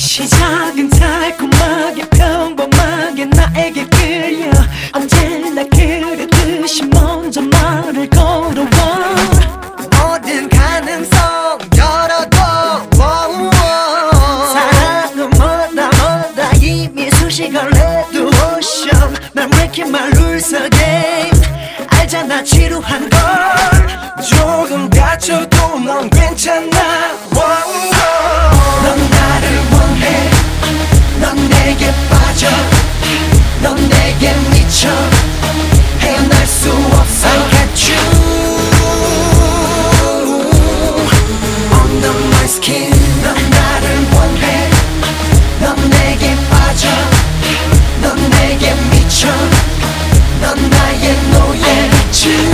시작은 달콤하게 평범하게 나에게 끌려 언제나 그랬듯이 먼저 말을 걸어와 모든 가능성 열어둬 사랑은 뭐다 이미 수식을 레드오션 난 왜 이렇게 말 울서게 알잖아 지루한 걸 조금 다쳐도 넌 괜찮아 넌 나를 원해 넌 내게 빠져 넌 내게 미쳐 헤어날 수 없어 I got you under my skin 넌 나를 원해 넌 내게 빠져 넌 내게 미쳐 넌 나의 노예 I got you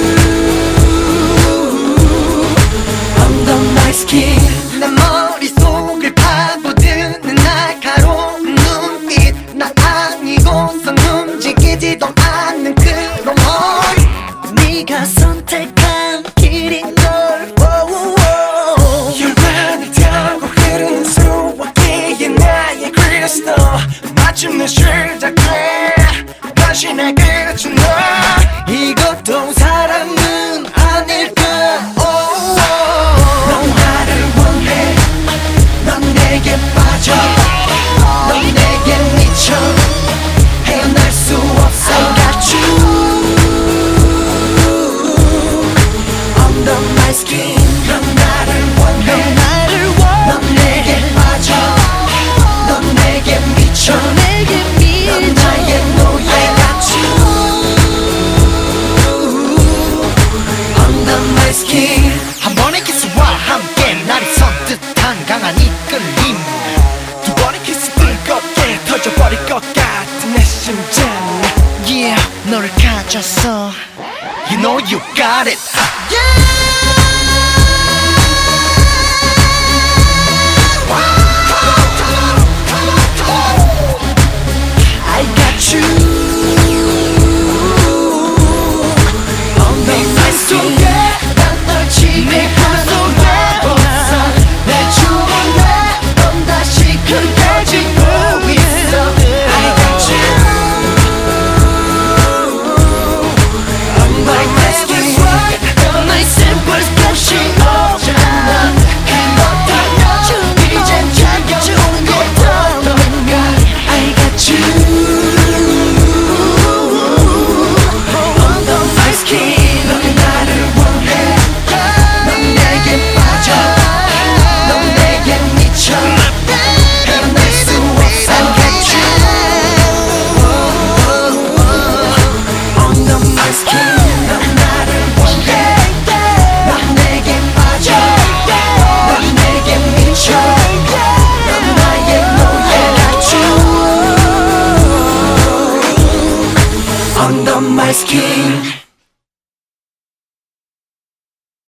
under my skin 내 머릿속을 파고드는 날카로운 눈빛 나 아니고선 움직이지도 않는 그런 머리 네가 선택한 길인 걸 혈관을 타고 흐르는 수화기에 나의 크리스탈 마침내 시작돼 다시내 그친 너 이것도 사랑은 아닐까 넌 나를 원해 넌 내게 빠져 넌 내게 미쳐 헤어날 수 없어 I got you under my skin 넌 나를 원해 넌 내게 빠져 넌 내게 미쳐 넌 나의 노예 I got you under my skin 한 번의 키스와 함께 날이 선뜻한 강한 이끌림 두 번의 키스 뜨겁게 터져버릴 것 같은 내 심장 Yeah 너를 가졌어 You know you got it I got you under my skin 난널 지배하는 마법사 내 주문에 넌 다시 그려지고 있어 I got you under my skin 나의 symbols 끝이 없잖아 그렇다면 이젠 자겨주는 것도 너인가 I got you under my skin 넌 나를 원해 넌 내게 빠져 넌 내게 미쳐 헤어날 수 없어 I got you under my skin 넌 나를 원해 넌 내게 빠져 넌 내게 미쳐 넌 나의 노예 I got you under my skin